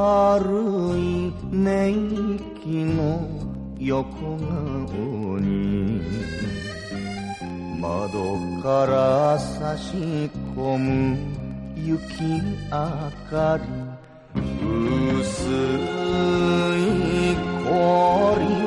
軽い寝息の横顔に窓から差し込む雪明かり薄い氷